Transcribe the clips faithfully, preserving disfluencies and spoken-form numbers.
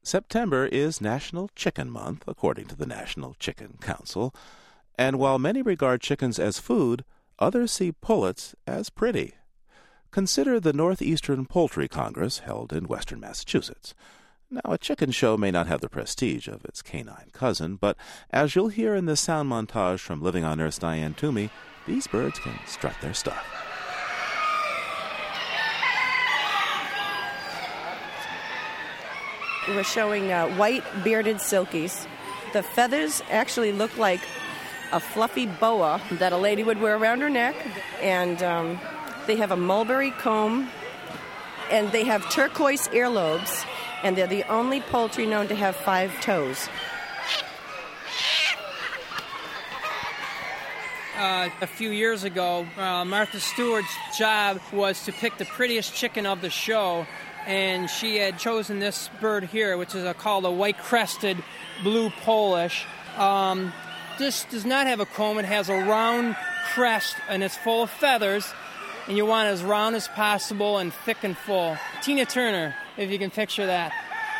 September is National Chicken Month, according to the National Chicken Council. And while many regard chickens as food, others see pullets as pretty. Consider the Northeastern Poultry Congress held in western Massachusetts. Now, a chicken show may not have the prestige of its canine cousin, but as you'll hear in this sound montage from Living on Earth's Diane Toomey, these birds can strut their stuff. We're showing uh, white bearded silkies. The feathers actually look like a fluffy boa that a lady would wear around her neck, and um, they have a mulberry comb, and they have turquoise earlobes, and they're the only poultry known to have five toes. Uh, a few years ago, uh, Martha Stewart's job was to pick the prettiest chicken of the show, and she had chosen this bird here, which is a, called a white-crested blue Polish. Um, this does not have a comb. It has a round crest, and it's full of feathers, and you want it as round as possible and thick and full. Tina Turner, if you can picture that.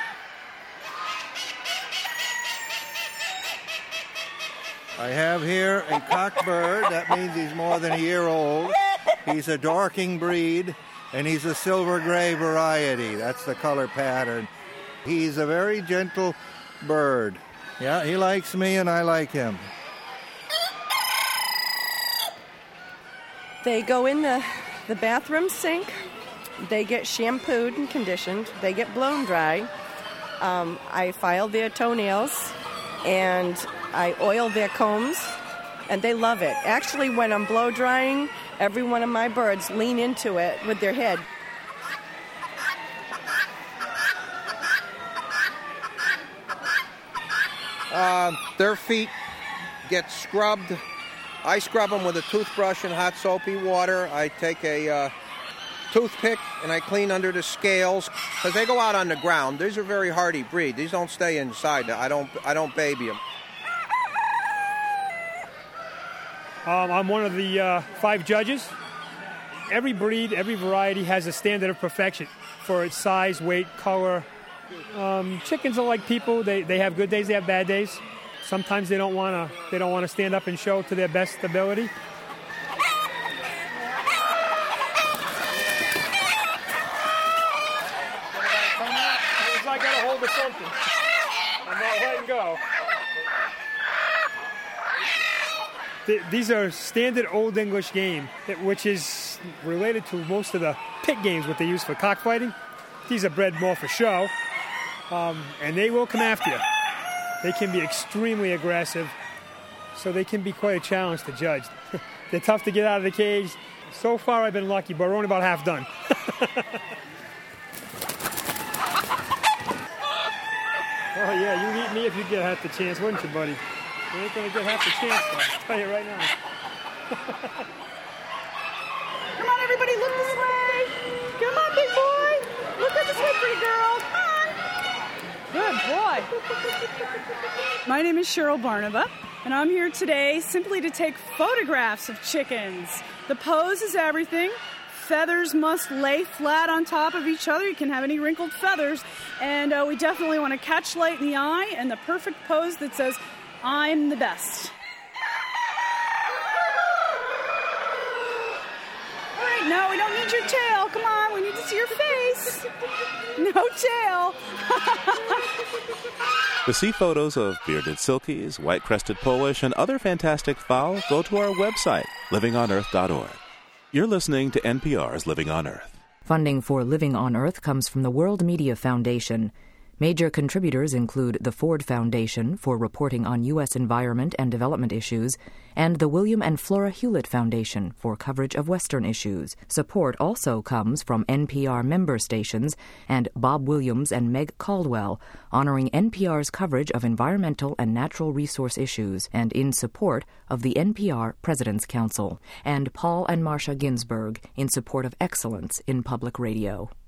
I have here a cock bird. That means he's more than a year old. He's a Dorking breed, and he's a silver gray variety. That's the color pattern. He's a very gentle bird. Yeah, he likes me and I like him. They go in the, the bathroom sink. They get shampooed and conditioned. They get blown dry. Um, I file their toenails, and I oil their combs, and they love it. Actually, when I'm blow drying, every one of my birds lean into it with their head. Uh, their feet get scrubbed. I scrub them with a toothbrush and hot soapy water. I take a uh, toothpick and I clean under the scales because they go out on the ground. These are very hardy breed. These don't stay inside. I don't. I don't baby them. Um, I'm one of the uh, five judges. Every breed, every variety has a standard of perfection for its size, weight, color. Um, chickens are like people. They they have good days, they have bad days. Sometimes they don't want to they don't want to stand up and show to their best ability. It's like I got a hold of something. I'm not letting go. These are standard Old English game, which is related to most of the pit games, what they use for cockfighting. These are bred more for show, um, and they will come after you. They can be extremely aggressive, so they can be quite a challenge to judge. They're tough to get out of the cage. So far, I've been lucky, but we're only about half done. Oh, yeah, you'd eat me if you get half the chance, wouldn't you, buddy? You ain't going to get half the chance, though. I'll tell you right now. Come on, everybody, look this way. Come on, big boy. Look at this way, pretty girl. Come on. Good boy. My name is Cheryl Barnaba, and I'm here today simply to take photographs of chickens. The pose is everything. Feathers must lay flat on top of each other. You can have any wrinkled feathers. And uh, we definitely want to catch light in the eye and the perfect pose that says, I'm the best. All right, no, we don't need your tail. Come on, we need to see your face. No tail. To see photos of bearded silkies, white-crested Polish, and other fantastic fowl, go to our website, living on earth dot org. You're listening to N P R's Living on Earth. Funding for Living on Earth comes from the World Media Foundation. Major contributors include the Ford Foundation for reporting on U S environment and development issues, and the William and Flora Hewlett Foundation for coverage of Western issues. Support also comes from N P R member stations and Bob Williams and Meg Caldwell, honoring N P R's coverage of environmental and natural resource issues, and in support of the N P R President's Council, and Paul and Marcia Ginsburg in support of excellence in public radio.